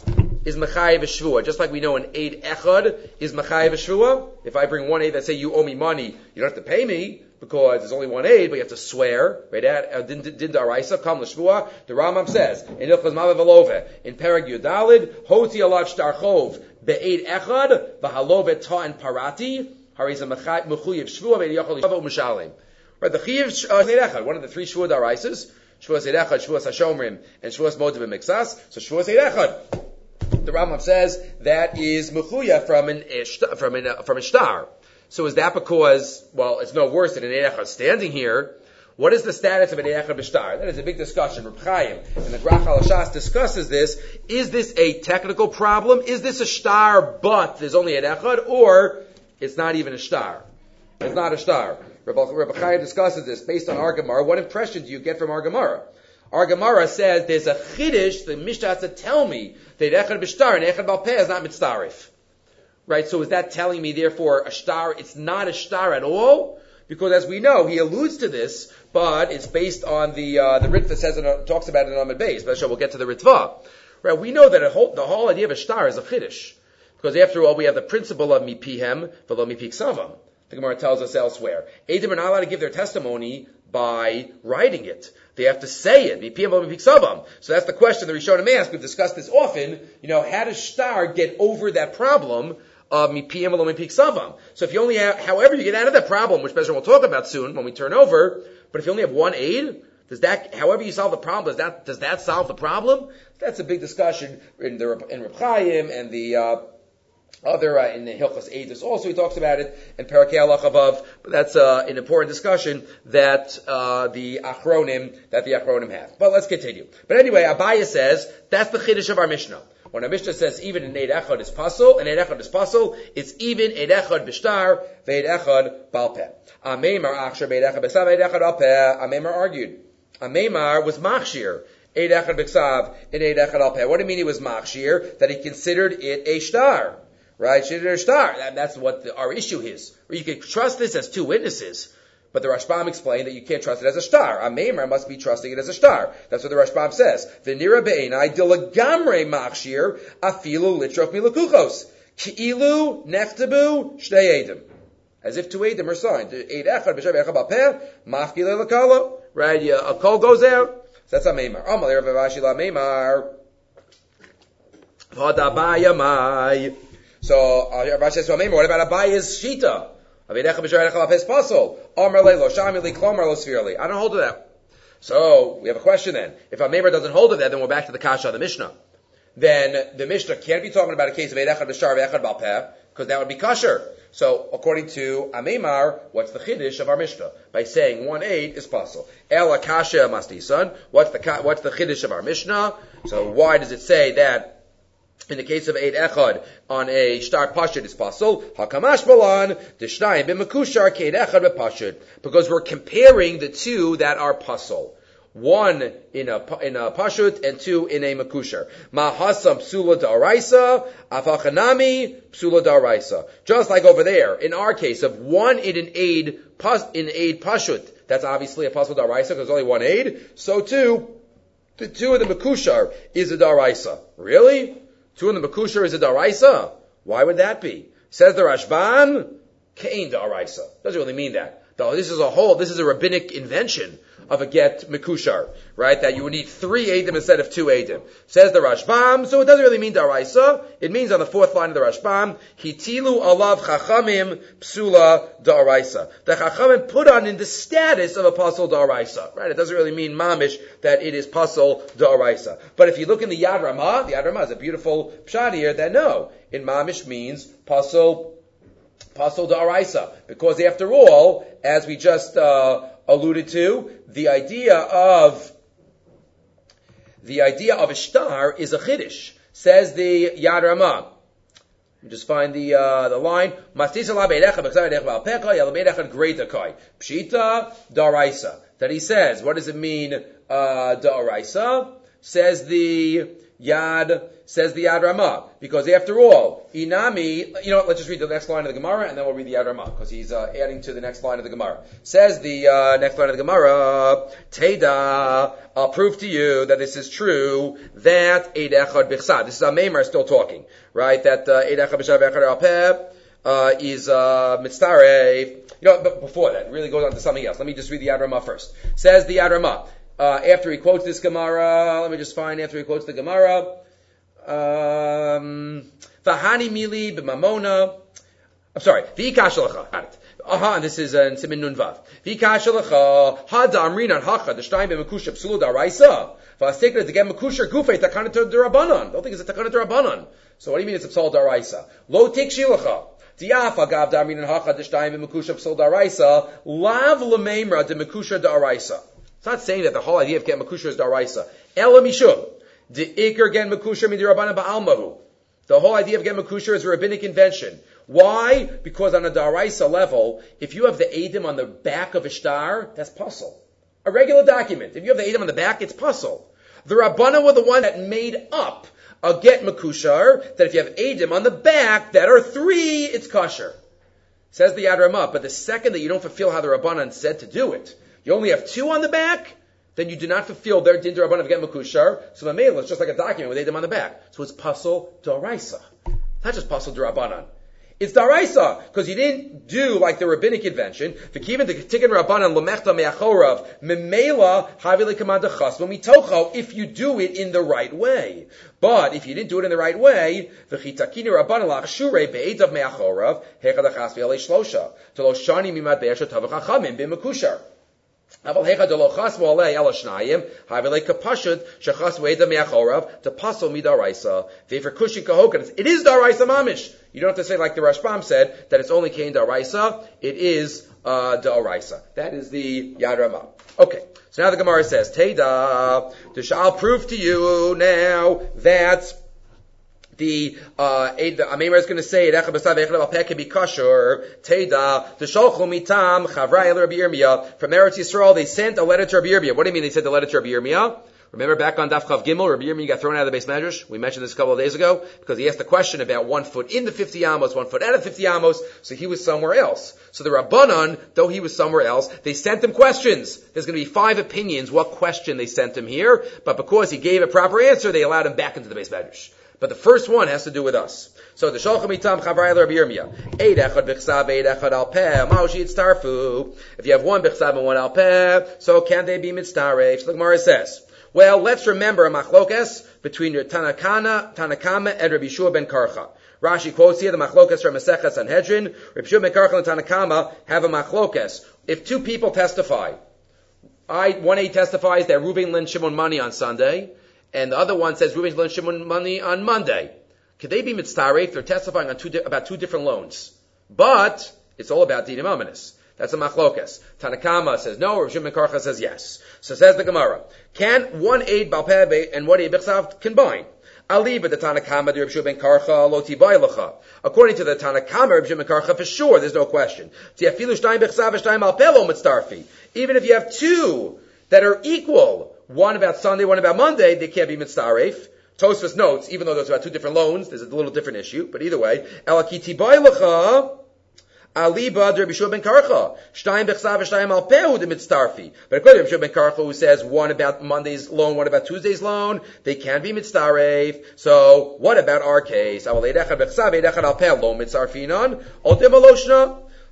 is Mechayev Shvua. Just like we know an Eid Echad is Mechayev Shvua. If I bring one Eid that say you owe me money, you don't have to pay me, because there's only one aid, but you have to swear. Right? Din da'araisa, kam l'shvua. The Rambam says in Hilchos Ma'amad V'Loveh in Perek Yudalid, hoti alav shtar chov be'eid echad v'halovet ta and parati harisa mechuyev shvua ve'yachol yishava u'mishalim. Right? The chiyev uh, eid echad, one of the three shvua da'araisas, shvuas eid echad, shvuas hashomrim, and shvuas moed v'miksas. So shvuas eid echad, the Rambam says that is mechuyev from an from an from a shtar. So is that because, well, it's no worse than an Eid Echad standing here? What is the status of an Eid Echad B'Shtar? That is a big discussion. Reb Chaim and the Grach HaLashas discusses this. Is this a technical problem? Is this a shtar, but there's only an Echad, or it's not even a shtar? It's not a shtar. Reb Chaim discusses this based on our Gemara. What impression do you get from our Gemara? Our Gemara says there's a chiddush. The Mishnah has to tell me that Echad B'Shtar and Echad B'Al Peh is not mitzarif. Right, so is that telling me, therefore, a shtar, it's not a shtar at all? Because as we know, he alludes to this, but it's based on the, uh, the Ritva says and talks about it in Amud Beis, but we'll get to the Ritva. Right, we know that a whole, the whole idea of a shtar is a chiddush. Because after all, we have the principle of mipihem, v'lo mipik savam. The Gemara tells us elsewhere. Eidim are not allowed to give their testimony by writing it. They have to say it. Mipihem v'lo mipik savam. So that's the question the Rishonim ask. We've discussed this often. You know, how does shtar get over that problem of mipiyam v'lo mipik savam? So if you only have, however you get out of that problem, which Bezra will talk about soon when we turn over, but if you only have one aid, does that, however you solve the problem, does that, does that solve the problem? That's a big discussion in the, in Reb Chaim and the, uh, other, uh, in the Hilchos Eidus also he talks about it, in Parakei Halach above, but that's, uh, an important discussion that, uh, the Achronim, that the Achronim have. But let's continue. But anyway, Abaya says, that's the Chiddush of our Mishnah. When our Mishnah says even an Eid Echad is pasul, an Eid Echad is pasul, it's even Eid Echad b'shtar, ve'Eid Echad b'al peh. Ameimar achshir be'Eid Echad b'ksav, Eid Echad al peh. Ameimar argued. Ameimar was machshir, Eid Echad b'ksav, and Eid Echad al peh. What do you mean he was machshir? That he considered it a shtar. Right? Considered a shtar. That, that's what the, our issue is. Or you could trust this as two witnesses. But the Rashbam explained that you can't trust it as a shtar. A meimer must be trusting it as a shtar. That's what the Rashbam says. V'nira be'enai dilagamre machshir afilu litrof milakuchos. Ki'ilu neftabu shtei edim. As if two edim are signed. Eid echad b'shav echad b'peh, mafki le'lakala. Right? Yeah, a kol goes out. So that's a meimer. Amal Rav Avashi la meimer. V'adabaya mai. So, Rav Avashi says to a meimer, what about Abaya's shita? I don't hold to that. So, we have a question then. If a member doesn't hold to that, then we're back to the Kasha of the Mishnah. Then the Mishnah can't be talking about a case of Eid Echad B'Shtar V'Echad B'Al Peh, because that would be kosher. So, according to Amemar, what's the Chiddush of our Mishnah? By saying one Eid is possible. El Akasha Mastisan, what's the, what's the Chiddush of our Mishnah? So, why does it say that in the case of Eid Echad, on a shtar pashut is pasul. Hakamash balan d'shnayim b'mekushar k'eid Echad b'pashut, because we're comparing the two that are pasul. One in a in a pashut and two in a mekushar. Mahasam psula da'araisa, afachanami psula da'araisa. Just like over there, in our case of one in an aid in aid pashut, that's obviously a pasul da'araisa because there's only one aid. So too, the two in the mekushar is a da'araisa. Really? Two in the Mekushar is a daraisa. Why would that be? Says the Rashbam, Kain da'araisa. Doesn't really mean that. Though this is a whole, this is a rabbinic invention of a get mekushar, right? That you would need three edim instead of two edim. Says the Rashbam, so it doesn't really mean da'araisa. It means on the fourth line of the Rashbam, hitilu alav chachamim psula da'araisa. The chachamim put on in the status of a pasul da'araisa, right? It doesn't really mean mamish that it is pasul da'araisa. But if you look in the Yad Ramah, the Yad Ramah is a beautiful pshat here that no, in mamish means pasul Pasul da'araisa, because after all, as we just uh, alluded to, the idea of the idea of ishtar is a chiddush. Says the Yad Ramah. Just find the uh, the line. Pshita da'araisa. That he says, what does it mean uh, da'araisa? Says the Yad. Says the Yad Ramah, because after all, inami, you know what, let's just read the next line of the Gemara, and then we'll read the Yad Ramah, because he's uh, adding to the next line of the Gemara. Says the uh, next line of the Gemara, Teda, I'll prove to you that this is true, that Eid Echad Bichsa, this is Ameimar still talking, right, that Eid Echad Bichsa V'Echad Alpeh uh, is uh, Mitzaref, you know, but before that, it really goes on to something else. Let me just read the Yad Ramah first. Says the Yad Ramah, uh, after he quotes this Gemara, let me just find, after he quotes the Gemara, Um, Vahani mili b'mamona. I'm sorry. V'ikashalacha. Aha, and this is uh, in Simin Nun Vav. V'ikashalacha. Hada amrinan hacha. The shtayim b'mekusha psulu da'araisa. V'astekra to get mekusha gufei takana to d'rabanan. Don't think it's a takana to d'rabanan. So what do you mean it's a psal da'araisa? Lo tikshilacha. Diafa gav da'amrinan hacha. The shtayim b'mekusha psulu da'araisa. Lav l'meimra de mekusha da'araisa. It's not saying that the whole idea of get mekusha is da'araisa. Ela mishum. The ikar gen mekusher midirabana ba'almahu. The whole idea of gen mekusher is a rabbinic invention. Why? Because on a daraisa level, if you have the edim on the back of a shtar, that's puzzle. A regular document. If you have the edim on the back, it's puzzle. The Rabbana were the one that made up a get mekusher, that if you have edim on the back that are three, it's kosher. Says the Yad Ramah, but the second that you don't fulfill how the Rabbanan said to do it, you only have two on the back, then you do not fulfill their din d'Rabbanan of get mekushar. So the mail is just like a document with edim on the back. So it's pasul d'oraisa. It's not just pasul d'Rabbanan. It's d'oraisa because you didn't do like the rabbinic invention. V'kiven the tikkun Rabbanan lemechta me'achorav memela havi lekamad dechasma mitocho. If you do it in the right way, but if you didn't do it in the right way, v'chitakini Rabbanan lachshure be'edav me'achorav hechad achas v'alei shlosha telo shani mimad be'eshet havachachamim b'mekushar. To pasul midaraisa. For kushin kahokan, it is daraisa mamish. You don't have to say like the Rashbam said that it's only kain daraisa. It is uh, daraisa. That is the Yad Ramah. Okay, so now the Gemara says, Teda, I'll prove to you now that the uh the Ameimar is going to say Echa b'sav Echa b'alpeh can be kosher. Teda the sholchu mitam chavrai el Rabbi Yirmiyah from Eretz Yisrael. They sent a letter to Rabbi Yirmiyah. What do you mean they sent a letter to Rabbi Yirmiyah? Remember back on Daf Chav Gimel, Rabbi Yirmiyah got thrown out of the Beis Medrash. We mentioned this a couple of days ago because he asked a question about one foot in the fifty amos, one foot out of the fifty amos. So he was somewhere else. So the Rabbanan, though he was somewhere else, they sent him questions. There's going to be five opinions what question they sent him here, but because he gave a proper answer, they allowed him back into the Beis Medrash. But the first one has to do with us. So the Sholchem Itam Chavrai Rabbi Yirmiyah. Eid Echad B'chsav, Eid Echad Alpeh. Ma'oshi Yitztarfu. If you have one B'chsav and one Alpeh, so can they be Mitztaref? So the Gemara says, well, let's remember a machlokas between your Tanakana, Tanakama and Rabbi Yeshua ben Karcha. Rashi quotes here the machlokas from Masechet Sanhedrin. Rabbi Yeshua ben Karcha and Tanakama have a machlokas. If two people testify, I, one A testifies that Reuven lent Shimon money on Sunday, and the other one says Reuven lent Shimon money on Monday. Could they be mitzaref? They're testifying on two di- about two different loans. But it's all about dinim amanis. That's a machlokas. Tanakama says no, Rav Shimon Karcha says yes. So says the Gemara. Can one aid balpeh and one aid b'chsav combine? Ali, but the Tanakama, the Rav Shimon ben Karcha, lo tibay lecha. According to the Tanakama, Rav Shimon ben Karcha, for sure, there's no question. Tiafilu shtayim b'chsav v'shtayim alpeh lo mitzarfi. Even if you have two that are equal, one about Sunday, one about Monday, they can't be mitzaref. Tosfos notes, even though there's about two different loans, there's a little different issue, but either way, elaki tibay lecha. Ali bad Rabbi Yeshua ben Karcha. Shtayim b'chsav v'shtayim al pehu de mitzarfi. But according to Rabbi Yeshua ben Karcha, who says one about Monday's loan, one about Tuesday's loan, they can be mitzaref. So what about our case? So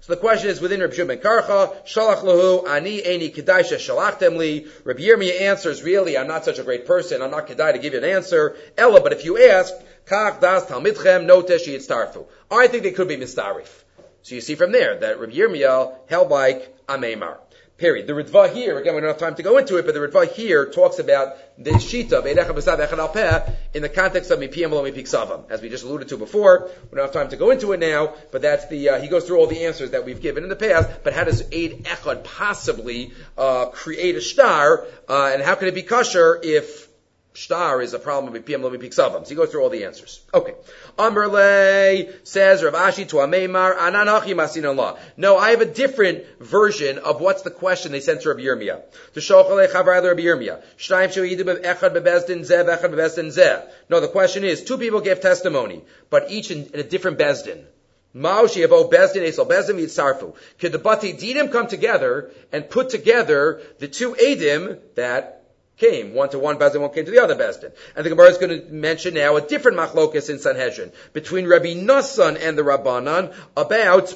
So the question is within Rabbi Shimon ben Karcha, Shalach lahu, ani eini kedai shalachtem li. Rabbi Yirmiyah answers, really, I'm not such a great person, I'm not kedai to give you an answer. Ella, but if you ask, kach das talmidchem notesh yitztarfu. I think they could be mistarif. So you see from there that Rabbi Yirmiyah held like Ameimar. Period. The Ritva here, again, we don't have time to go into it, but the Ritva here talks about the Shita, Beidecha B'sav Echad Al Peh, in the context of Mipiyam Lo Mipiksavam, as we just alluded to before. We don't have time to go into it now, but that's the, uh, he goes through all the answers that we've given in the past, but how does Eid Echad possibly, uh, create a star, uh, and how can it be kosher if Shtar is a problem with P M Lo Mipiksavam? So he goes through all the answers. Okay. Amrle says Rav Ashi to Ameimar Ananachi Masin Allah. No, I have a different version of what's the question they sent to Rabbi Yirmiyah. To Shochale Chavrai Rabbi Yirmiyah. Shtaim Shoidim Echad Bebezdin Zeh Echad Bebezdin Zeh. No, the question is two people gave testimony, but each in, in a different bezdin. Ma'oshi Abo Bezdin Esol Bezdin Yitzarfu. Could the Bati Dinim come together and put together the two Edim that came, one to one Bezdin, one came to the other Bezdin. And the Gemara is going to mention now a different machlokas in Sanhedrin between Rabbi Nassan and the Rabbanan about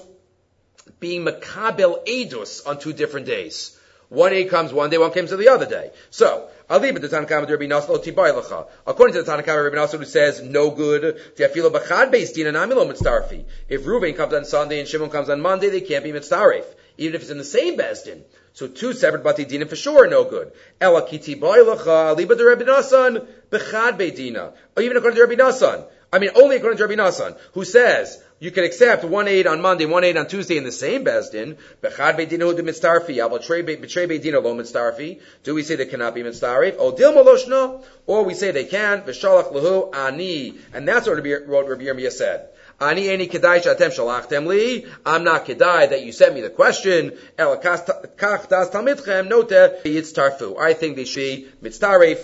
being Makabel Edus on two different days. One aid comes one day, one comes to the other day. So, I'll leave it to Tanakh Rabbi Nassan lo tibaylacha. According to the Tanakh Rabbi Nassan, who says no good, tiafilo b'chad beis din and amilo mitztarfi. If Reuven comes on Sunday and Shimon comes on Monday, they can't be mitztarif, even if it's in the same bezdin. So two separate bati dinim for sure are no good. Ela kiti baylacha liba de Rabbi Nassan b'chad beidina. Or even according to Rabbi Nassan. I mean, only according to Rabbi Nassan, who says you can accept one aid on Monday, one aid on Tuesday in the same bezdin. B'chad beidina hu de mitztarfi. Abel trei beidina lo mitztarfi. Do we say they cannot be mitztarif? O dilma loshna. Or we say they can. V'shalach lahu ani. And that's what Rabbi Yirmiyah said. Ani eni kedai shatem shalachtem li. I'm not kedai that you sent me the question. El kach das talmidchem note yitztarfu. I think they should be mitztarif,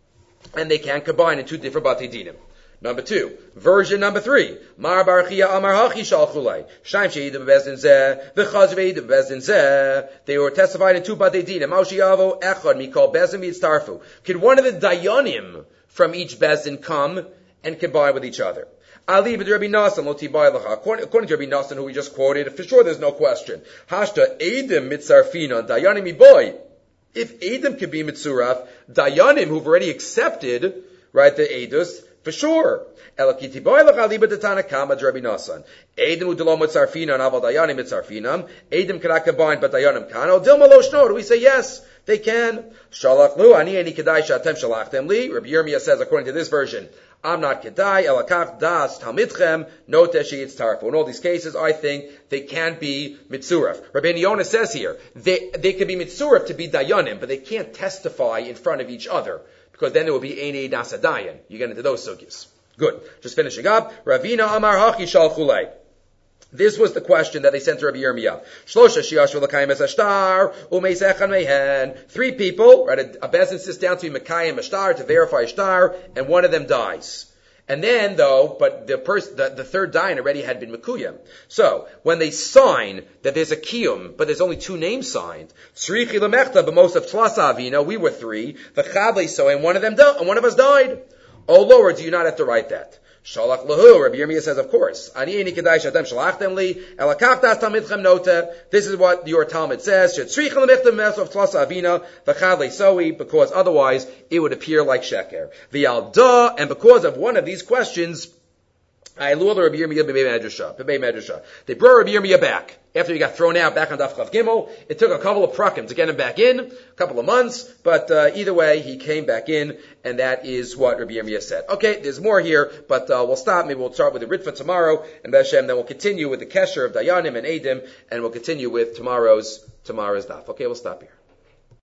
and they can combine in two different bati dinim. Number two, version number three. Mar barachia amar hachi shalchulai. Shaim sheidim bezdin zeh. V'chaz veidim bezdin zeh. They were testified in two bati dinim. Maushi avo echad mikol bezdin yitztarfu. Could one of the dayanim from each bezdin come and combine with each other? Ali b'd Rabbi Nassan lo tibaylacha. According to Rabbi Nassan, who we just quoted, for sure there's no question. Hashta edim mitzarfina dayanim iboy. If edim could be mitzuraf, dayanim who've already accepted, right, the edus, for sure. Elaki tibaylacha ali b'd Tanakama Rabbi Nassan. Edim udelo mitzarfina and aval dayanim mitzarfinam. Edim cannot combine, but dayanim can. O dilma lo shno. Do we say yes? They can. Shalach lu ani eni kedai shatem shalachtem li. Rabbi Yirmiyah says, according to this version, I'm not kedai, elakach das talmidchem, no teshi yitztarfu. In all these cases, I think they can be mitzuraf. Rabbi Yonah says here, they, they can be mitzuraf to be dayanim, but they can't testify in front of each other, because then there will be einei nasadayan. You get into those sugyas. Good. Just finishing up. Ravina amar hachi shalchulei. This was the question that they sent to Rabbi Yirmiyah. Shlosha shiashu l'kayim es ashtar, umeis echan mehen. Three people, right, a, a bezin sits down to be mekayim ashtar, to verify ashtar, and one of them dies. And then, though, but the person, the, the third dying already had been mekuyim. So, when they sign that there's a kiyum, but there's only two names signed, tzrichi lemechta b'mos of tlasa avina, we were three, v'chavle so, and one of them, di- and one of us died. Oh Lord, do you not have to write that? Shalach lahu, Rabbi Yirmiyah says, of course. Ani eni kedai shatem shalachtem li, elakach das talmidchem nota. This is what your Talmud says. Shetzrichen lemechtem mes of tlasa avina, v'chadle soi, because otherwise it would appear like sheker. V'yalda, and because of one of these questions, I lured Rabbi Yirmiyah b'mei medrasha, b'mei medrasha. They brought Rabbi Yirmiyah back. After he got thrown out back on Daf Chav Gimel, it took a couple of prakim to get him back in, a couple of months, but uh, either way, he came back in, and that is what Rabbi Yirmiyah said. Okay, there's more here, but uh, we'll stop. Maybe we'll start with the Ritva tomorrow, and Beshem, then we'll continue with the Kesher of Dayanim and Edim, and we'll continue with tomorrow's tomorrow's Daf. Okay, we'll stop here.